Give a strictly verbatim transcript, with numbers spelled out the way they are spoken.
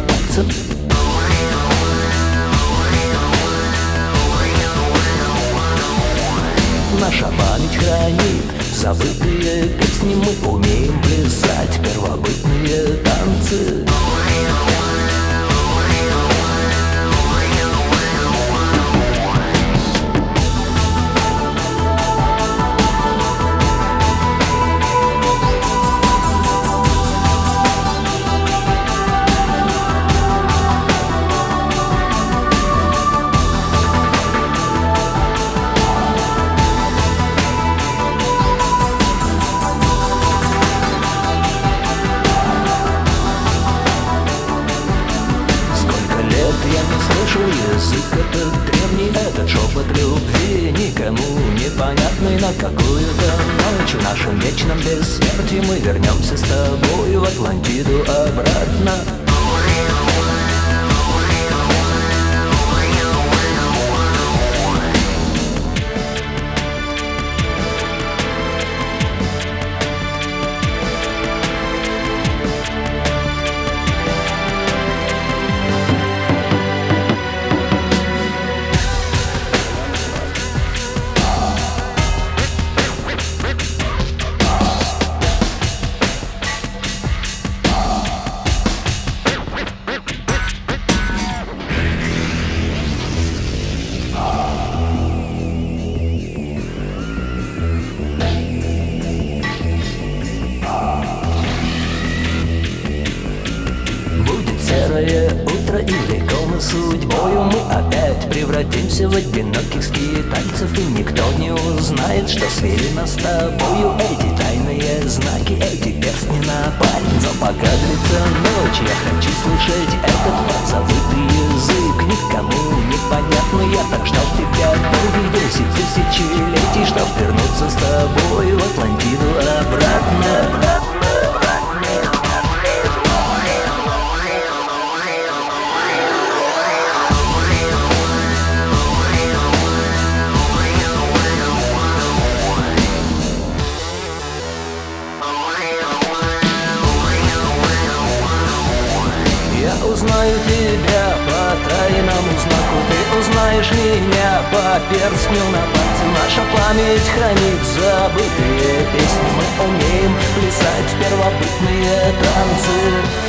пальцев. Наша память хранит забытые песни, мы умеем плясать первобытные танцы. Я не слышу язык этот древний, этот шепот любви, никому непонятный. На какую-то ночь в нашем вечном бессмертии мы вернемся с тобой в Атлантиду обратно. Серое утро и влекомы судьбою мы опять превратимся в одиноких скитальцев, и никто не узнает, что свели нас с тобою эти тайные знаки, эти перстни на пальцах. Пока длится ночь, я хочу слышать этот подзабытый язык, никому непонятный. Я так ждал тебя долгих десять тысячелетий, чтоб вернуться с тобой в Атлантиду обратно. Я узнаю тебя по тайному знаку, ты узнаешь меня по перстню на пальце. Наша память хранит забытые песни, мы умеем плясать первобытные танцы.